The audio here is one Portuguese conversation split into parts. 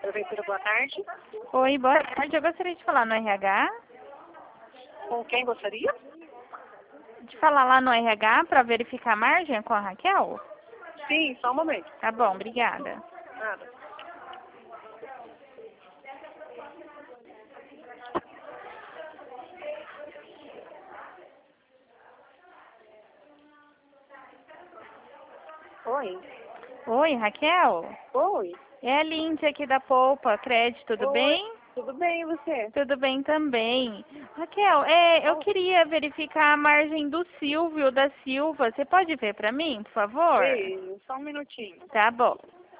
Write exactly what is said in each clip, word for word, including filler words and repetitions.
Prefeitura, boa tarde. Oi, boa tarde. Eu gostaria de falar no R H. Com quem gostaria? De falar lá no R H para verificar a margem com a Raquel? Sim, só um momento. Tá bom, obrigada. Nada. Oi. Oi, Raquel? Oi. É a Lindsay aqui da Poupa Crédito, tudo Oi. bem? Tudo bem, e você? Tudo bem também. Raquel, é, eu queria verificar a margem do Silvio da Silva. Você pode ver para mim, por favor? Beijo, só um minutinho. Tá bom.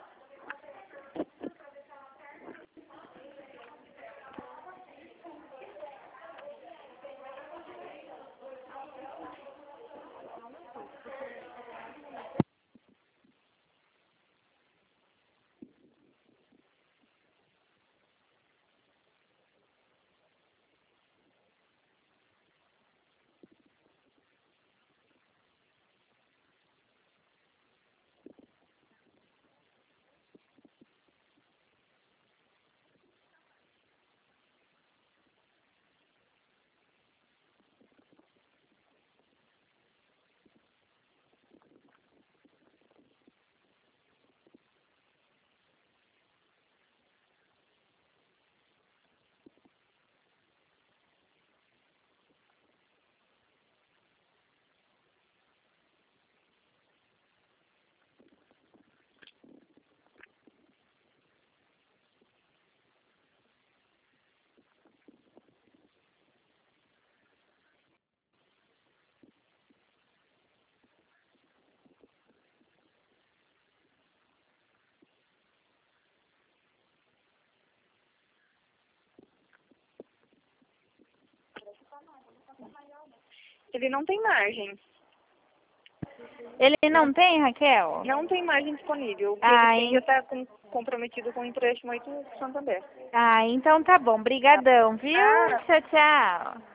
Ele não tem margem. Ele não tem, Raquel? Não tem margem disponível. O que Ah, ele tem en- já está com, comprometido com o empréstimo aí do Santander. ah, então tá bom. Brigadão, viu? Ah, Tchau, tchau.